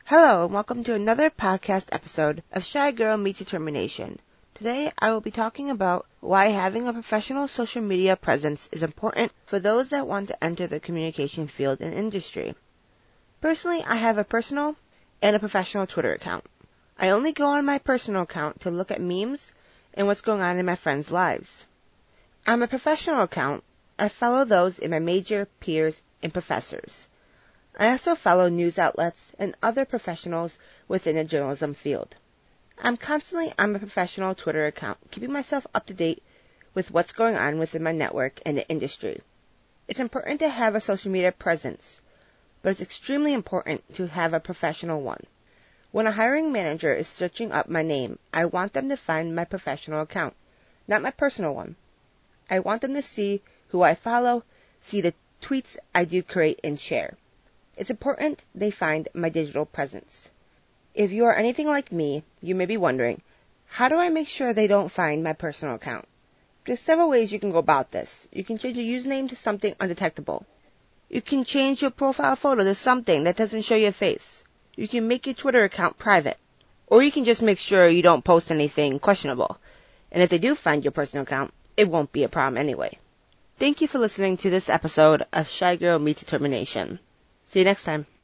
Hello, and welcome to another podcast episode of Shy Girl Meets Determination. Today, I will be talking about why having a professional social media presence is important for those that want to enter the communication field and industry. Personally, I have a personal and a professional Twitter account. I only go on my personal account to look at memes and what's going on in my friends' lives. On my professional account, I follow those in my major, peers, and professors. I also follow news outlets and other professionals within the journalism field. I'm constantly on my professional Twitter account, keeping myself up to date with what's going on within my network and the industry. It's important to have a social media presence, but it's extremely important to have a professional one. When a hiring manager is searching up my name, I want them to find my professional account, not my personal one. I want them to see who I follow, see the tweets I do create and share. It's important they find my digital presence. If you are anything like me, you may be wondering, how do I make sure they don't find my personal account? There's several ways you can go about this. You can change your username to something undetectable. You can change your profile photo to something that doesn't show your face. You can make your Twitter account private. Or you can just make sure you don't post anything questionable. And if they do find your personal account, it won't be a problem anyway. Thank you for listening to this episode of Shy Girl Meets Determination. See you next time.